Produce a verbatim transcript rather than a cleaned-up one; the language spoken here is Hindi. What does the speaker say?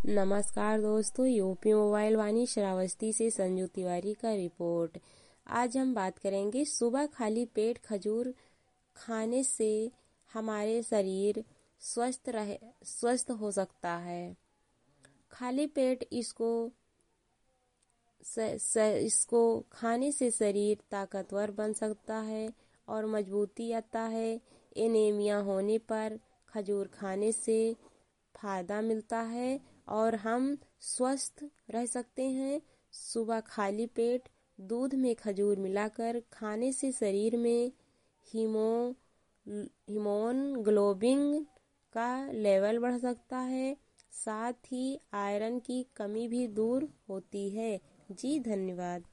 नमस्कार दोस्तों, यूपी मोबाइल वाणी श्रावस्ती से संजू तिवारी का रिपोर्ट। आज हम बात करेंगे सुबह खाली पेट खजूर खाने से हमारे शरीर स्वस्थ रहे स्वस्थ हो सकता है। खाली पेट इसको स, स, इसको खाने से शरीर ताकतवर बन सकता है और मजबूती आता है। एनीमिया होने पर खजूर खाने से फायदा मिलता है और हम स्वस्थ रह सकते हैं। सुबह खाली पेट दूध में खजूर मिलाकर खाने से शरीर में हीमो हीमोग्लोबिन का लेवल बढ़ सकता है। साथ ही आयरन की कमी भी दूर होती है। जी धन्यवाद।